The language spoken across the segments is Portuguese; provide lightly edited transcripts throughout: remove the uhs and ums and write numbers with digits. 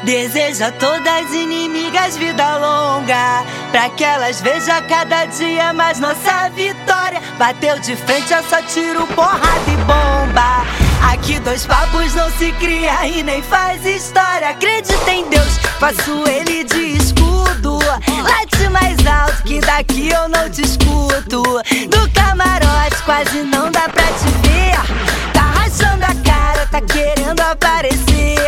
Deseja todas inimigas vida longa, pra que elas vejam cada dia mais nossa vitória. Bateu de frente, é só tiro, porrada e bomba. Aqui dois papos não se cria e nem faz história. Acredita em Deus, faço ele de escudo. Late mais alto que daqui eu não te escuto. Do camarote quase não dá pra te ver. Tá rachando a cara, tá querendo aparecer.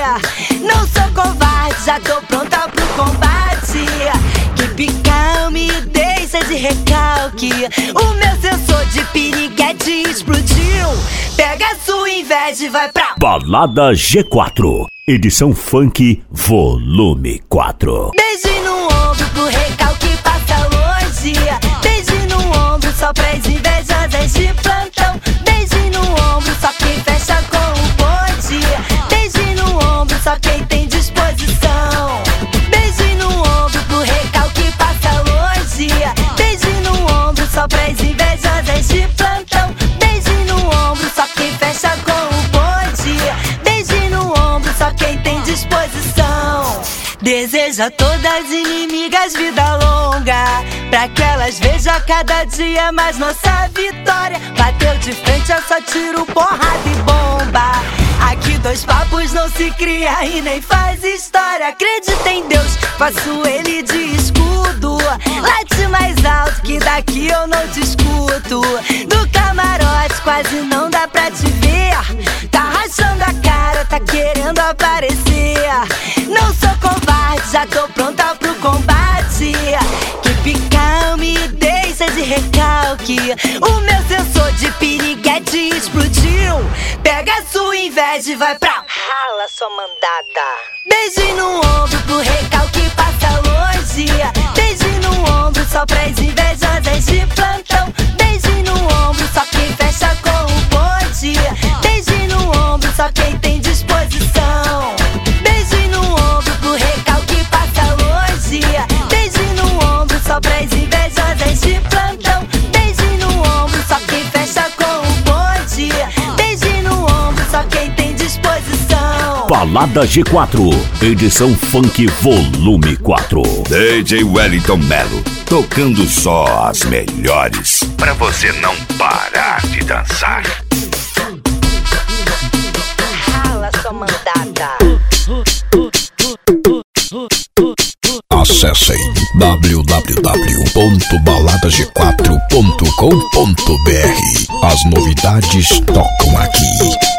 Não sou covarde, já tô pronta pro combate. Que calma e deixa de recalque. O meu sensor de piriguete explodiu. Pega a sua inveja e vai pra Balada G4, edição funk volume 4. Beijo no ombro pro recalque passa longe. Beijo no ombro só pras invejosas de plantão. Beijo no ombro só quem fecha com o bonde. Beijo no ombro só quem tem disposição. Beijo no ombro pro recalque passa longe. Beijo no ombro só pras invejosas de plantão. Beijo no ombro só quem fecha com o bonde. Beijo no ombro só quem tem disposição. Deseja todas inimigas vida longa, pra que elas vejam cada dia mais nossa vitória. Bateu de frente, é só tiro, porrada e bomba. Aqui dois papos não se cria e nem faz história. Acredita em Deus, faço ele de escudo. Late mais alto que daqui eu não te escuto. Do camarote quase não dá pra te ver. Tá rachando a cara, tá querendo aparecer. Não sou covarde, já tô pronta pro combate. Que calma e deixa de recalque. O meu sensor de piriguete explodiu. Pega a sua inveja e vai pra rala, sua mandada. Beijo no ombro pro recalque passa longe. Beijo no ombro só pras invejosas de plantão. Beijo no ombro só quem fecha com o bonde. Beijo no ombro só quem tem disposição. Beijo no ombro pro recalque passa longe. Beijo no ombro só pras invejosas de plantão. Beijo no ombro só quem fecha com o bonde. Beijo no ombro só quem tem disposição. Balada G4, edição funk volume 4. DJ Wellington Melo, tocando só as melhores, pra você não parar de dançar. Rala, sua mandada. Acessem www.baladag4.com.br. As novidades tocam aqui.